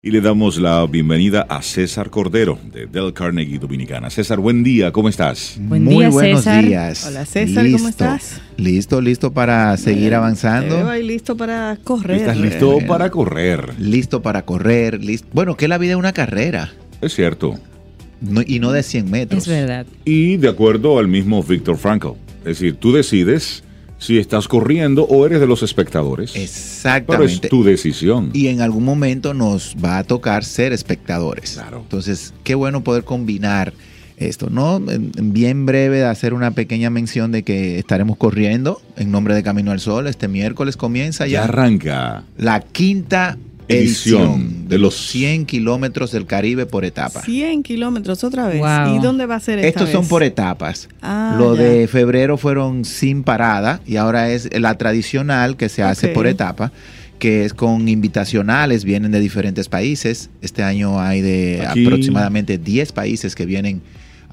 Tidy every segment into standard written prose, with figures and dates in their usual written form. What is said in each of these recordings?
Y le damos la bienvenida a César Cordero, de Dale Carnegie Dominicana. César, buen día, ¿cómo estás? Muy buenos César. días. Hola César, ¿cómo estás? Listo para seguir avanzando. Te veo ahí listo para correr. ¿Estás listo para correr? Listo para correr. Bueno, que la vida es una carrera. Es cierto. Y no de 100 metros. Es verdad. Y de acuerdo al mismo Viktor Frankl. Es decir, tú decides si estás corriendo o eres de los espectadores. Exactamente. Pero es tu decisión. Y en algún momento nos va a tocar ser espectadores. Claro. Entonces, qué bueno poder combinar esto, ¿no? Bien breve, hacer una pequeña mención de que estaremos corriendo en nombre de Camino al Sol. Este miércoles comienza Ya ya arranca la quinta edición de los 100 kilómetros del Caribe por etapa. 100 kilómetros otra vez. Wow. ¿Y dónde va a ser esta Estos vez? son por etapas. Lo ya. de febrero fueron sin parada y ahora es la tradicional que se hace por etapa, que es con invitacionales, vienen de diferentes países. Este año hay de Aquí aproximadamente 10 países que vienen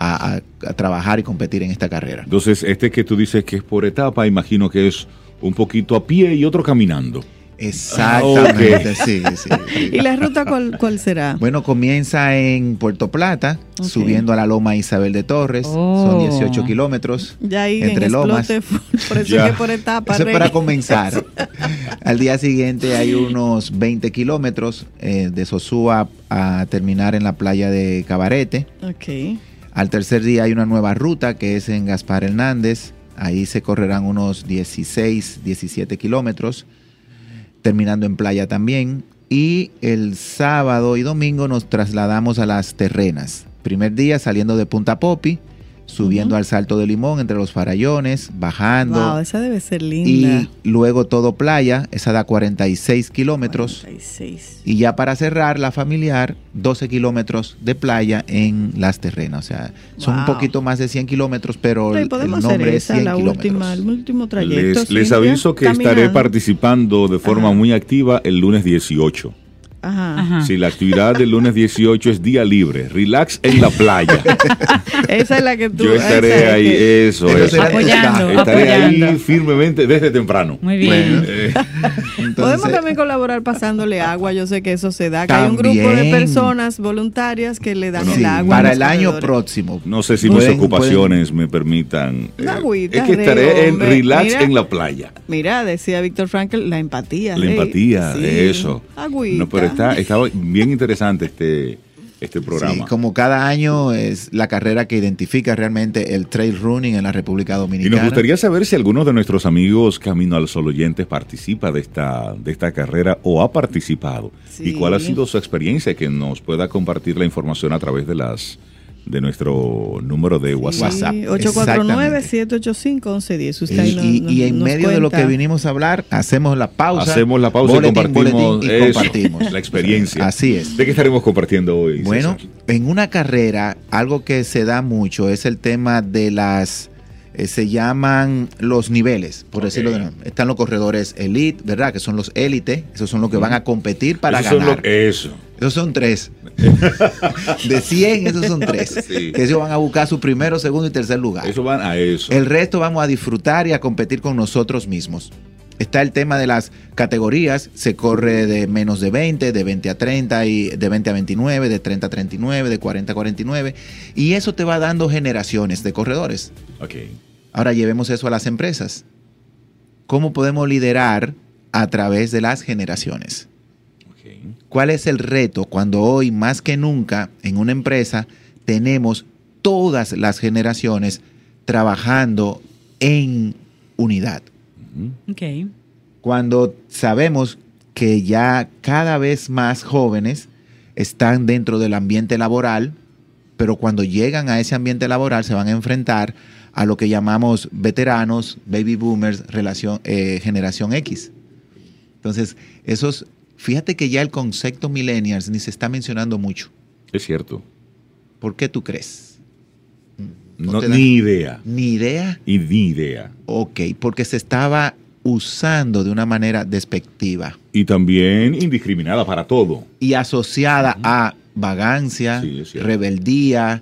a trabajar y competir en esta carrera. Entonces, este que tú dices que es por etapa, imagino que es un poquito a pie y otro caminando. Exactamente, sí. ¿Y la ruta cuál será? Bueno, comienza en Puerto Plata, subiendo a la Loma Isabel de Torres. Son 18 kilómetros Ya ahí entre en lomas. explote, por eso es que por etapa. Eso es para comenzar. Al día siguiente hay unos 20 kilómetros de Sosúa a terminar en la playa de Cabarete. Ok. Al tercer día hay una nueva ruta que es en Gaspar Hernández. Ahí se correrán unos 16, 17 kilómetros, terminando en playa también. Y el sábado y domingo nos trasladamos a Las Terrenas. Primer día saliendo de Punta Popi, subiendo al Salto de Limón entre los farallones, bajando. Wow, esa debe ser linda. Y luego todo playa, esa da 46 kilómetros. 46. Y ya para cerrar, la familiar, 12 kilómetros de playa en Las Terrenas. O sea, son un poquito más de 100 kilómetros, pero el podemos nombre hacer es 100 la kilómetros. el último trayecto. Les Cintia, aviso que estaré caminando. participando de forma muy activa el lunes 18. Ajá. Si la actividad del lunes 18 es día libre, relax en la playa. Esa es la que tú... Yo estaré esa es ahí, que- eso. Apoyando, Estaré ahí apoyando. firmemente desde temprano. Muy bien. Entonces, Podemos también colaborar pasándole agua. Yo sé que eso se da. Que hay un grupo de También. personas voluntarias que le dan sí, el agua. a para los el año corredores. próximo. No sé si mis ocupaciones me permitan. Una agüita, es que estaré Rey, en hombre. relax Mira. en la playa. Mira, decía Víctor Frankl, la empatía. La Rey. empatía, Sí, eso. Agüita. No, pero está bien interesante este programa. Sí, como cada año es la carrera que identifica realmente el trail running en la República Y Dominicana. nos gustaría saber si alguno de nuestros amigos Camino al Sol oyentes participa de esta carrera o ha participado. Sí. Y cuál ha sido su experiencia, que nos pueda compartir la información a través de nuestro número de WhatsApp. Sí. 849-785-1110. Usted ahí Y en nos medio de lo cuenta. que vinimos a hablar, hacemos la pausa. Y compartimos, y eso, compartimos. la experiencia. Así es. ¿De qué estaremos compartiendo hoy, Bueno, César? en una carrera, algo que se da mucho es el tema de las, se llaman los niveles, por decirlo de nombre. Están los corredores elite, ¿verdad? Que son los élite, esos son los que van a competir para Esos son ganar. eso. Esos son 3. De 100, esos son 3. Sí. Que ellos van a buscar su primero, segundo y tercer lugar. Eso van a eso. El resto vamos a disfrutar y a competir con nosotros mismos. Está el tema de las categorías, se corre de menos de 20, de 20 a 30, y de 20 a 29, de 30 a 39, de 40 a 49, y eso te va dando generaciones de corredores. Ok. Ahora llevemos eso a las empresas. ¿Cómo podemos liderar a través de las generaciones? Ok. ¿Cuál es el reto cuando hoy más que nunca en una empresa tenemos todas las generaciones trabajando en unidad? Ok. Cuando sabemos que ya cada vez más jóvenes están dentro del ambiente laboral, pero cuando llegan a ese ambiente laboral se van a enfrentar a lo que llamamos veteranos, baby boomers, generación X. Entonces, fíjate que ya el concepto millennials ni se está mencionando mucho. Es cierto. ¿Por qué tú crees? No, te da- ni idea. ¿Ni idea? Y ni idea. Ok, porque se estaba usando de una manera despectiva Y también indiscriminada para todo. y asociada a vagancia, Sí, es cierto. rebeldía,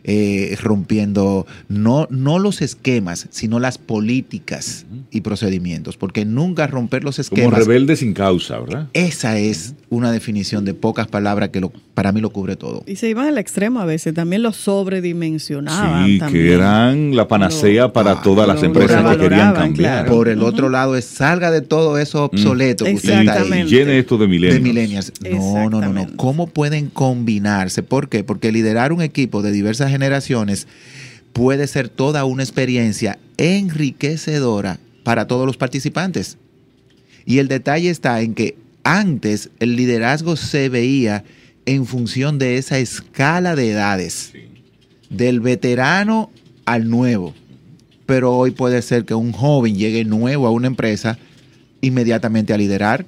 rompiendo no los esquemas, sino las políticas y procedimientos, porque nunca romper los esquemas. Como rebelde sin causa, ¿verdad? Esa es una definición de pocas palabras que para mí lo cubre todo. Y se iban al extremo a veces, también lo sobredimensionaban. Sí, también. que eran la panacea para todas las empresas que querían cambiar. claro. Por el otro lado es salga de todo eso obsoleto que usted está ahí. Exactamente. Llene esto de millennials. No. Exactamente. ¿Cómo pueden combinarse? ¿Por qué? Porque liderar un equipo de diversas generaciones puede ser toda una experiencia enriquecedora para todos los participantes. Y el detalle está en que antes el liderazgo se veía en función de esa escala de edades, del veterano al nuevo. Pero hoy puede ser que un joven llegue nuevo a una empresa inmediatamente a liderar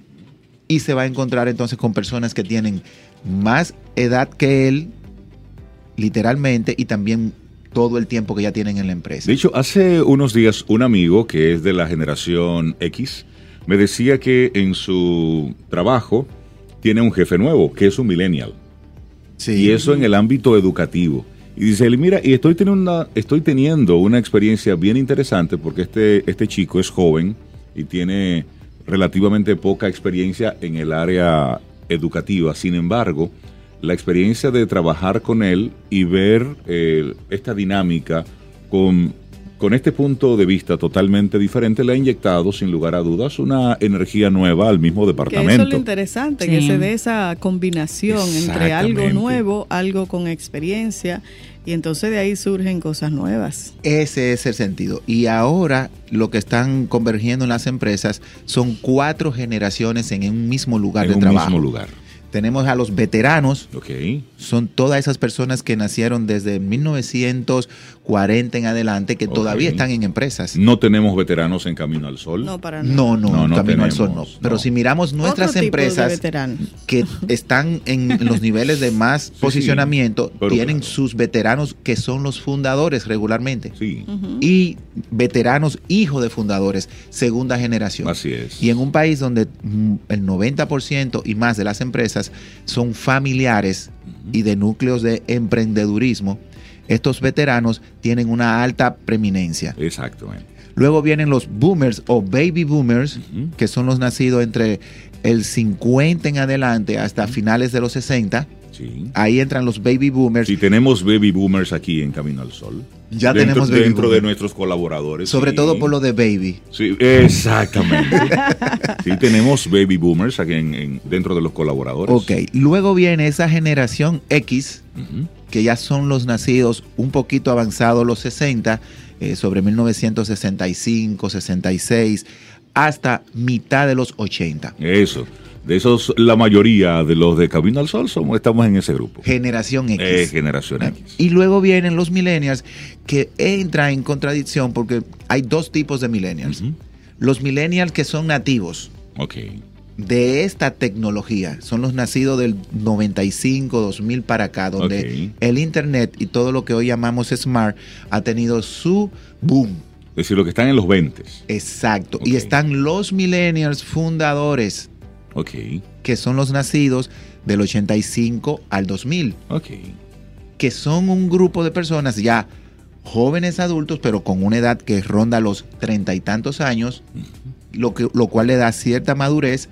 y se va a encontrar entonces con personas que tienen más edad que él, literalmente, y también todo el tiempo que ya tienen en la empresa. De hecho, hace unos días un amigo que es de la generación X me decía que en su trabajo tiene un jefe nuevo, que es un millennial. Sí. Y eso en el ámbito educativo. Y dice él, mira, y estoy teniendo una experiencia bien interesante porque este chico es joven y tiene relativamente poca experiencia en el área educativa. Sin embargo, la experiencia de trabajar con él y ver esta dinámica con este punto de vista totalmente diferente le ha inyectado, sin lugar a dudas, una energía nueva al mismo Que departamento. eso es lo interesante, Sí. que se dé esa combinación entre algo Exactamente. nuevo, algo con experiencia, y entonces de ahí surgen cosas nuevas. Ese es el sentido. Y ahora lo que están convergiendo en las empresas son 4 generaciones en un mismo lugar En de un trabajo. mismo lugar. Tenemos a los veteranos, Ok. son todas esas personas que nacieron desde 1940 en adelante, que todavía Ok. están en empresas. No tenemos veteranos en Camino al Sol. No, para nada. No, No Camino al tenemos, Sol no. Pero no. si miramos nuestras Otro tipo de empresas veteranos. que están en los niveles de más posicionamiento, pero tienen claro. sus veteranos que son los fundadores regularmente. Sí, Y veteranos hijos de fundadores, segunda generación. así es. Y en un país donde el 90% y más de las empresas son familiares y de núcleos de emprendedurismo, estos veteranos tienen una alta preeminencia. Exactamente. Luego vienen los boomers o baby boomers, que son los nacidos entre el 50 en adelante hasta finales de los 60. Sí. Ahí entran los baby boomers. Si tenemos baby boomers aquí en Camino al Sol. Ya tenemos baby dentro de boomers. nuestros colaboradores. Sobre sí. todo por lo de baby. Sí, exactamente. Sí, tenemos baby boomers aquí dentro de los colaboradores. Ok, luego viene esa generación X, Ujú. que ya son los nacidos un poquito avanzados los 60, sobre 1965, 66, hasta mitad de los 80. Eso. De esos, la mayoría de los de Camino al Sol estamos en ese grupo. Generación X. Generación X. Y luego vienen los millennials, que entra en contradicción porque hay 2 tipos de millennials. Ujú. Los millennials que son nativos Ok. de esta tecnología, son los nacidos del 95, 2000 para acá, donde Ok. el internet y todo lo que hoy llamamos smart ha tenido su boom. Es decir, los que están en los 20. Exacto. Ok. Y están los millennials fundadores, Ok. que son los nacidos del 85 al 2000, Ok. que son un grupo de personas ya jóvenes adultos, pero con una edad que ronda los 30 y tantos años, lo cual le da cierta madurez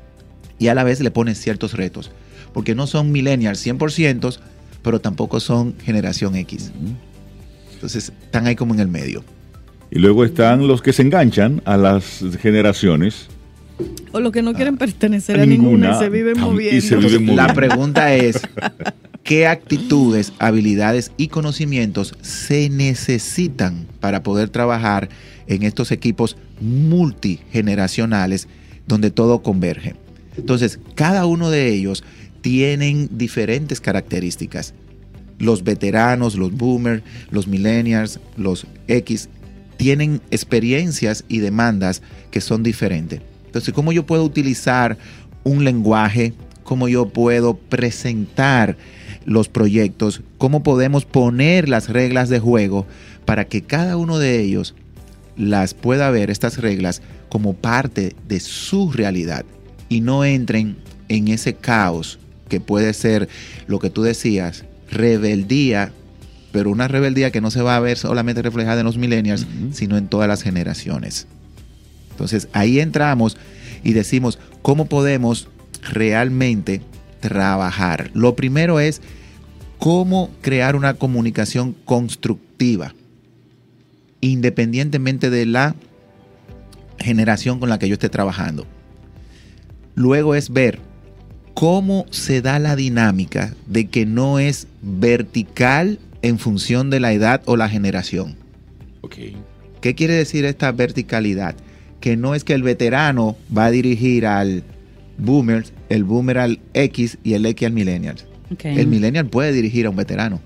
y a la vez le pone ciertos retos, porque no son millennials 100%, pero tampoco son generación X. Entonces están ahí como en el medio. Y luego están los que se enganchan a las generaciones. O los que no quieren pertenecer a a ninguna ninguna, y se viven y moviendo. se viven moviendo. La pregunta es, ¿qué actitudes, habilidades y conocimientos se necesitan para poder trabajar en estos equipos multigeneracionales donde todo converge? Entonces, cada uno de ellos tienen diferentes características. Los veteranos, los boomers, los millennials, los X, tienen experiencias y demandas que son diferentes. Entonces, ¿cómo yo puedo utilizar un lenguaje? ¿Cómo yo puedo presentar los proyectos? ¿Cómo podemos poner las reglas de juego para que cada uno de ellos las pueda ver, estas reglas, como parte de su realidad y no entren en ese caos que puede ser lo que tú decías, rebeldía pero una rebeldía que no se va a ver solamente reflejada en los millennials, sino en todas las generaciones. Entonces, ahí entramos y decimos, ¿cómo podemos realmente trabajar? Lo primero es cómo crear una comunicación constructiva, independientemente de la generación con la que yo esté trabajando. Luego es ver cómo se da la dinámica de que no es vertical en función de la edad o la generación. Okay. ¿Qué quiere decir esta verticalidad? Que no es que el veterano va a dirigir al boomer, el boomer al X y el X al millennial. Okay. El millennial puede dirigir a un veterano.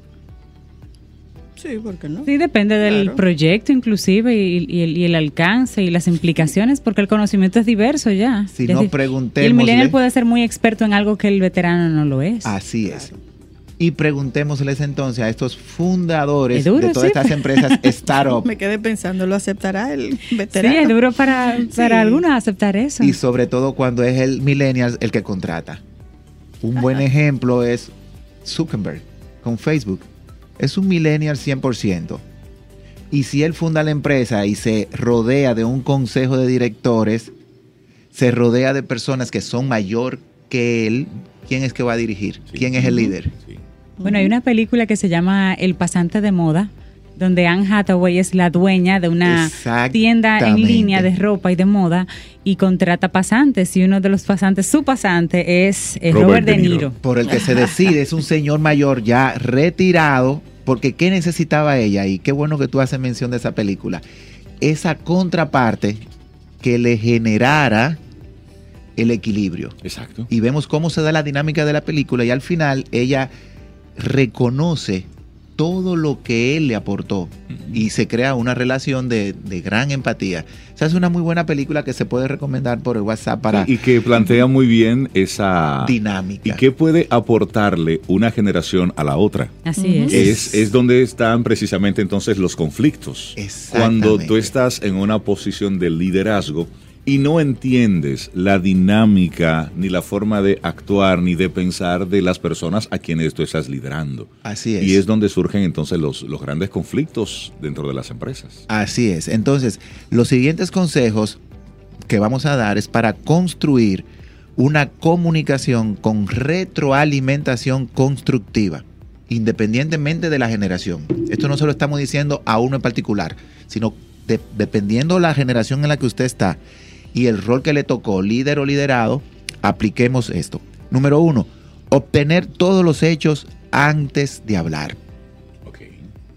Sí, ¿por qué no? Sí, depende del proyecto inclusive y el alcance y las implicaciones, porque el conocimiento es diverso ya. Si no, preguntémosle. Y el millennial puede ser muy experto en algo que el veterano no lo es. Así es. Y preguntémosles entonces a estos fundadores duro, de todas estas empresas startup. Me quedé pensando, ¿lo aceptará el veterano? Sí, es duro para algunos aceptar eso. Y sobre todo cuando es el millennial el que contrata. Un buen ejemplo es Zuckerberg con Facebook. Es un millennial 100%. Y si él funda la empresa y se rodea de un consejo de directores, se rodea de personas que son mayor que él, ¿quién es que va a dirigir? Sí. ¿Quién es el líder? Sí. Bueno, hay una película que se llama El pasante de moda, donde Anne Hathaway es la dueña de una tienda en línea de ropa y de moda y contrata pasantes. Y uno de los pasantes, su pasante, es Robert De Niro. Por el que se decide, es un señor mayor ya retirado, porque ¿qué necesitaba ella? Y qué bueno que tú haces mención de esa película. Esa contraparte que le generara el equilibrio. Exacto. Y vemos cómo se da la dinámica de la película y al final ella reconoce todo lo que él le aportó y se crea una relación de gran empatía. O sea, es una muy buena película que se puede recomendar por el WhatsApp para... Y que plantea muy bien esa dinámica. Y qué puede aportarle una generación a la otra. Así es. Es donde están precisamente entonces los conflictos. Cuando tú estás en una posición de liderazgo y no entiendes la dinámica, ni la forma de actuar, ni de pensar de las personas a quienes tú estás liderando. Así es. Y es donde surgen entonces los grandes conflictos dentro de las empresas. Así es. Entonces, los siguientes consejos que vamos a dar es para construir una comunicación con retroalimentación constructiva, independientemente de la generación. Esto no se lo estamos diciendo a uno en particular, sino dependiendo de la generación en la que usted está y el rol que le tocó, líder o liderado, apliquemos esto. Número 1, obtener todos los hechos antes de hablar. Okay.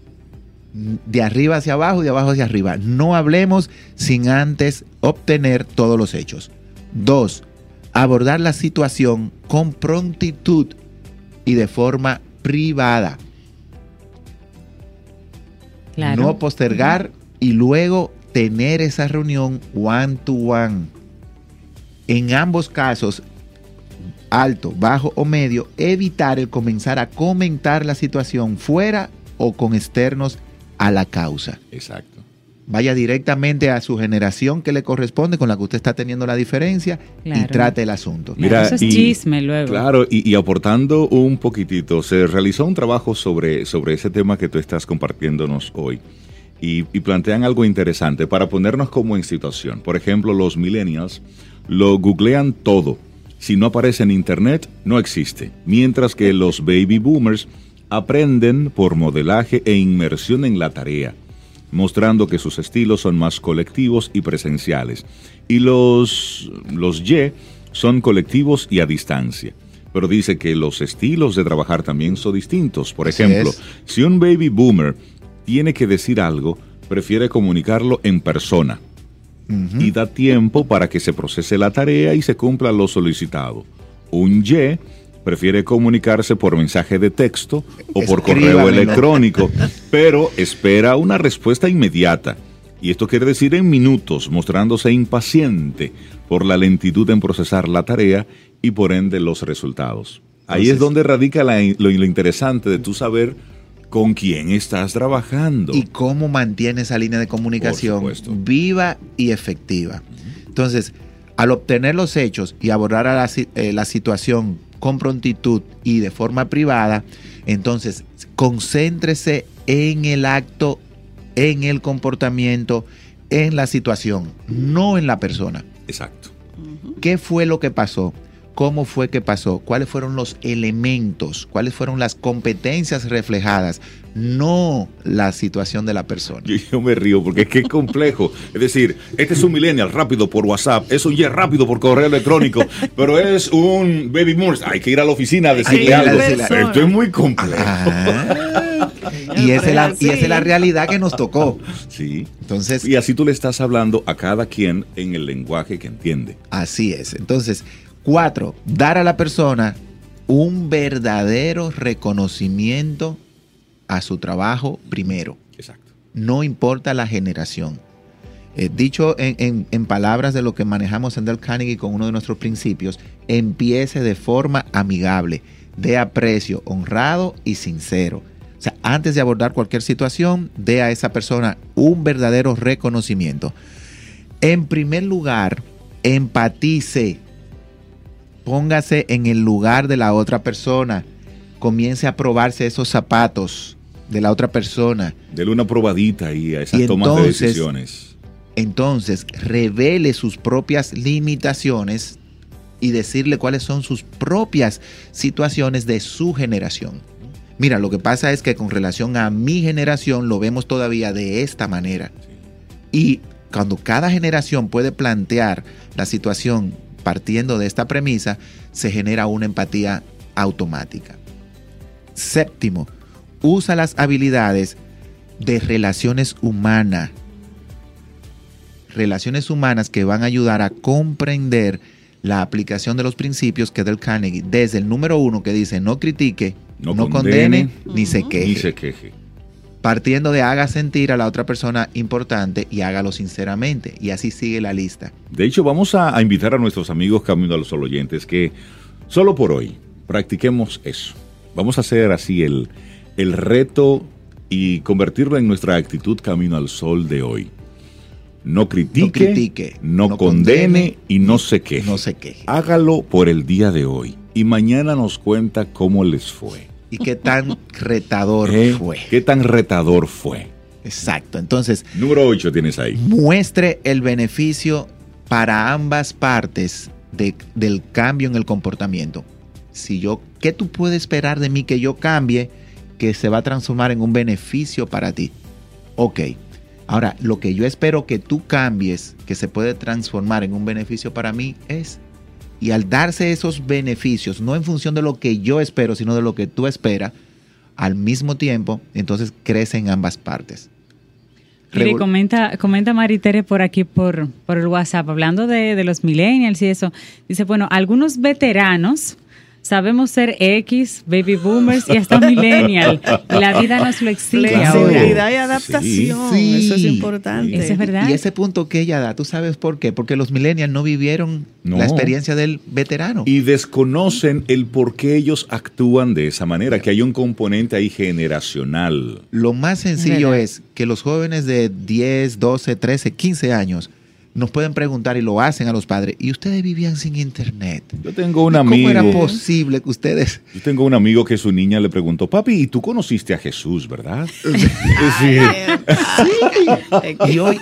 De arriba hacia abajo, de abajo hacia arriba. No hablemos sin antes obtener todos los hechos. 2, abordar la situación con prontitud y de forma privada. Claro. No postergar y luego tener esa reunión one to one. En ambos casos, alto, bajo o medio, evitar el comenzar a comentar la situación fuera o con externos a la causa. Exacto. Vaya directamente a su generación que le corresponde, con la que usted está teniendo la diferencia, claro, y trate el asunto. Mira, eso es chisme luego. Claro, y aportando un poquitito, se realizó un trabajo sobre ese tema que tú estás compartiéndonos hoy. Y plantean algo interesante para ponernos como en situación. Por ejemplo, los millennials lo googlean todo. Si no aparece en internet, no existe. Mientras que los baby boomers aprenden por modelaje e inmersión en la tarea, mostrando que sus estilos son más colectivos y presenciales. Y los Y son colectivos y a distancia. Pero dice que los estilos de trabajar también son distintos. Por ejemplo, si un baby boomer tiene que decir algo, prefiere comunicarlo en persona y da tiempo para que se procese la tarea y se cumpla lo solicitado. Un Y prefiere comunicarse por mensaje de texto o por correo electrónico, pero espera una respuesta inmediata. Y esto quiere decir en minutos, mostrándose impaciente por la lentitud en procesar la tarea y por ende los resultados. Ahí es donde radica lo interesante de tú saber con quién estás trabajando. Y cómo mantiene esa línea de comunicación viva y efectiva. Entonces, al obtener los hechos y abordar la situación con prontitud y de forma privada, entonces concéntrese en el acto, en el comportamiento, en la situación, no en la persona. Exacto. ¿Qué fue lo que pasó? ¿Cómo fue que pasó? ¿Cuáles fueron los elementos? ¿Cuáles fueron las competencias reflejadas? No la situación de la persona. Yo me río porque es que es complejo. Es decir, este es un millennial rápido por WhatsApp, es un rápido por correo electrónico, pero es un baby boomer. Hay que ir a la oficina a decirle algo. Esto es muy complejo. Y esa es la realidad que nos tocó. Sí. Entonces, y así tú le estás hablando a cada quien en el lenguaje que entiende. Así es. Entonces, 4, dar a la persona un verdadero reconocimiento a su trabajo primero. Exacto. No importa la generación. Dicho en palabras de lo que manejamos en Dale Carnegie con uno de nuestros principios, empiece de forma amigable, de aprecio, honrado y sincero. O sea, antes de abordar cualquier situación, dé a esa persona un verdadero reconocimiento. En primer lugar, empatice. Póngase en el lugar de la otra persona. Comience a probarse esos zapatos de la otra persona. Dele una probadita ahí a esas tomas de decisiones. Entonces, revele sus propias limitaciones y decirle cuáles son sus propias situaciones de su generación. Mira, lo que pasa es que con relación a mi generación lo vemos todavía de esta manera. Y cuando cada generación puede plantear la situación partiendo de esta premisa, se genera una empatía automática. 7, usa las habilidades de relaciones humanas. Relaciones humanas que van a ayudar a comprender la aplicación de los principios que Dale Carnegie, desde el número 1 que dice no critique, no condene, ni se queje. Partiendo de haga sentir a la otra persona importante y hágalo sinceramente. Y así sigue la lista. De hecho, vamos a invitar a nuestros amigos Camino a los Sol oyentes que solo por hoy practiquemos eso. Vamos a hacer así el reto y convertirlo en nuestra actitud Camino al Sol de hoy. No critique, no condene y no se queje. No se queje. Hágalo por el día de hoy y mañana nos cuenta cómo les fue. ¿Y qué tan retador fue? ¿Qué tan retador fue? Exacto. Entonces, número 8 tienes ahí. Muestre el beneficio para ambas partes del cambio en el comportamiento. ¿Qué tú puedes esperar de mí que yo cambie que se va a transformar en un beneficio para ti? Ok. Ahora, lo que yo espero que tú cambies, que se puede transformar en un beneficio para mí es... Y al darse esos beneficios, no en función de lo que yo espero, sino de lo que tú esperas, al mismo tiempo, entonces crece en ambas partes. Mire, comenta Maritere por aquí, por el WhatsApp, hablando de los millennials y eso. Dice, bueno, algunos veteranos sabemos ser X, baby boomers y hasta millennial. La vida nos lo exige ahora. Flexibilidad y adaptación, sí, eso es importante. Eso es verdad. Y ese punto que ella da, ¿tú sabes por qué? Porque los millennials no vivieron la experiencia del veterano. Y desconocen el por qué ellos actúan de esa manera, que hay un componente ahí generacional. Lo más sencillo es que los jóvenes de 10, 12, 13, 15 años nos pueden preguntar y lo hacen a los padres. ¿Y ustedes vivían sin internet? Yo tengo un amigo. ¿Cómo era posible que ustedes...? Yo tengo un amigo que su niña le preguntó, papi, ¿y tú conociste a Jesús, verdad? Sí. Y hoy,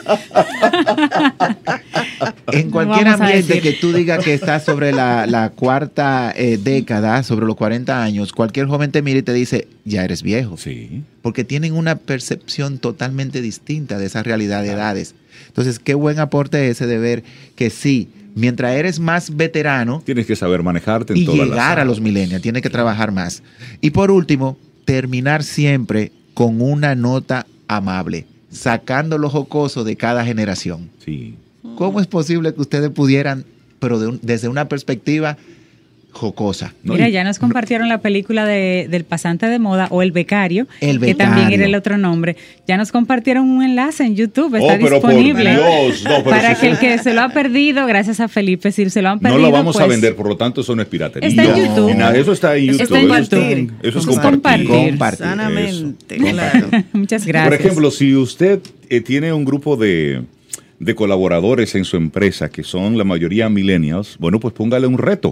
en cualquier ambiente que tú digas que estás sobre la cuarta década, sobre los 40 años, cualquier joven te mira y te dice, ya eres viejo. Sí. Porque tienen una percepción totalmente distinta de esa realidad de edades. Entonces, qué buen aporte ese de ver que sí, mientras eres más veterano, tienes que saber manejarte en y todas las llegar a los millennials, tienes que trabajar más. Y por último, terminar siempre con una nota amable, sacando lo jocoso de cada generación. Sí. ¿Cómo es posible que ustedes pudieran, pero desde una perspectiva jocosa? Mira, ya nos compartieron la película del pasante de moda o El Becario, que también era el otro nombre. Ya nos compartieron un enlace en YouTube, está disponible. Para que el que se lo ha perdido, gracias a Felipe, si se lo han perdido. No lo vamos a vender, por lo tanto eso no es piratería. Está en YouTube. Eso está en YouTube. Está en YouTube. Eso es compartir. Sanamente, eso. claro. Muchas gracias. Por ejemplo, si usted tiene un grupo de colaboradores en su empresa que son la mayoría millennials, bueno, pues póngale un reto.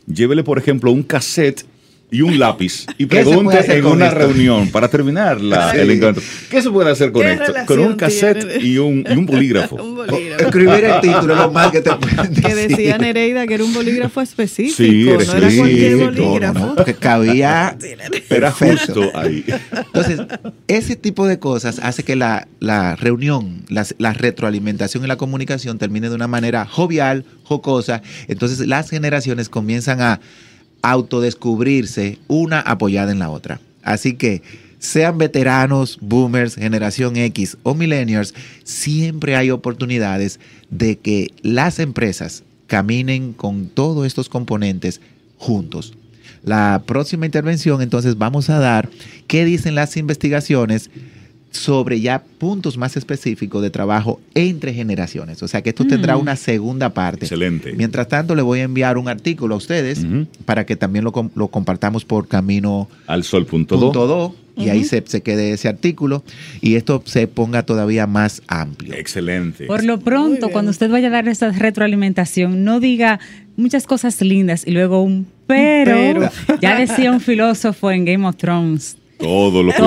llévele, por ejemplo, un cassette y un lápiz y pregunte en una reunión para terminar el encuentro. ¿Qué se puede hacer con esto? Con un cassette y un bolígrafo. Escribir el título, lo más que te pueden decir. Que decía Nereida que era un bolígrafo específico, sí, no era cualquier bolígrafo. No, porque cabía. Era justo ahí. Entonces, ese tipo de cosas hace que la reunión, la retroalimentación y la comunicación termine de una manera jovial, jocosa. Entonces, las generaciones comienzan a autodescubrirse una apoyada en la otra. Así que sean veteranos, boomers, generación X o millennials, siempre hay oportunidades de que las empresas caminen con todos estos componentes juntos. La próxima intervención, entonces, vamos a dar qué dicen las investigaciones sobre ya puntos más específicos de trabajo entre generaciones. O sea que esto tendrá una segunda parte. Excelente. Mientras tanto, le voy a enviar un artículo a ustedes para que también lo compartamos por camino al sol.do. Y ahí se quede ese artículo y esto se ponga todavía más amplio. Excelente. Por lo pronto, cuando usted vaya a dar esa retroalimentación, no diga muchas cosas lindas y luego un pero. Ya decía un filósofo en Game of Thrones. Todo lo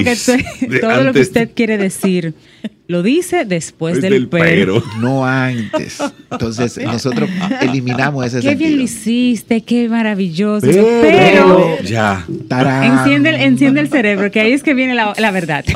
que usted quiere decir lo dice después del pero. No antes. Entonces nosotros eliminamos ese sentido. Qué bien lo hiciste, qué maravilloso. Pero ya. Enciende el cerebro, que ahí es que viene la verdad.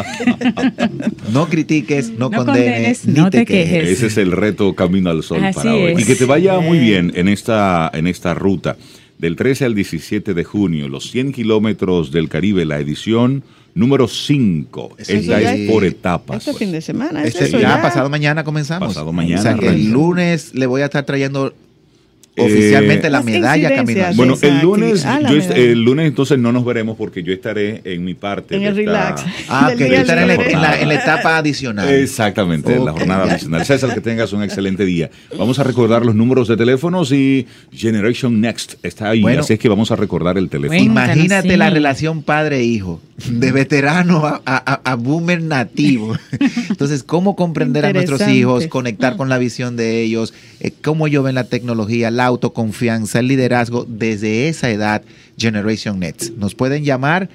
No critiques, no condenes, no te quejes. Ese es el reto Camino al Sol Así para hoy. es. Y que te vaya muy bien en esta ruta. Del 13 al 17 de junio, los 100 kilómetros del Caribe, la edición número 5. Esta es por etapas. Este fin de semana. Pasado mañana comenzamos. Pasado mañana. O sea, que el lunes le voy a estar trayendo oficialmente la medalla Camino al Sol. Bueno, el lunes entonces no nos veremos porque yo estaré en mi parte. En el relax. Ok, yo estaré en la etapa adicional. Exactamente, en la jornada adicional. César, que tengas un excelente día. Vamos a recordar los números de teléfonos y Generation Next está ahí, así es que vamos a recordar el teléfono. Imagínate la relación padre-hijo, de veterano a boomer nativo. Entonces, ¿cómo comprender a nuestros hijos, conectar con la visión de ellos, cómo ellos ven la tecnología, la autoconfianza, el liderazgo desde esa edad? Generation Next. Nos pueden llamar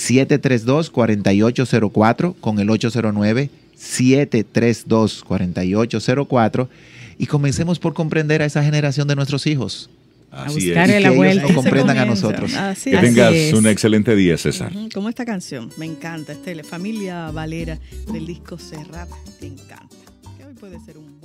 732-4804 con el 809-732-4804 y comencemos por comprender a esa generación de nuestros hijos. Así es. Y que la vuelta. ellos nos comprendan a nosotros. Que tengas un excelente día, César. Como esta canción, me encanta. La familia Valera del disco Serrat, te encanta. Que hoy puede ser un